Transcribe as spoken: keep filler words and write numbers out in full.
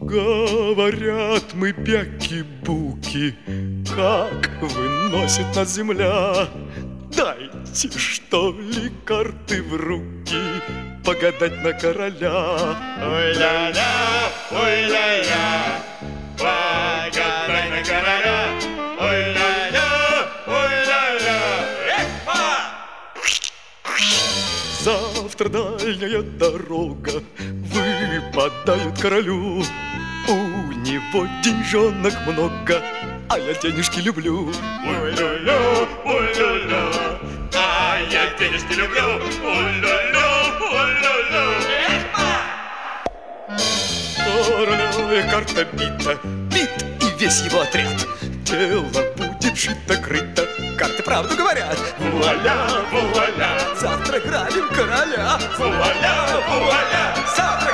Говорят мы бяки-буки, как выносит нас земля. Дайте, что ли, карты в руки, погадать на короля. Ой-ля-ля, ой-ля-ля, погадай на короля. Ой-ля-ля, ой-ля-ля, эхо! Завтра дальняя дорога выпадает королю. У него деньжонок много, а я денежки люблю. Ой-ля-ля, ой-ля-ля, а я денежки люблю. Ой-ля-ля, ой-ля-ля, Королевая карта бита, бит и весь его отряд. Дело будет шито-крыто, карты правду говорят. вуаля, вуаля, Завтра грабим короля. вуаля, вуаля. Завтра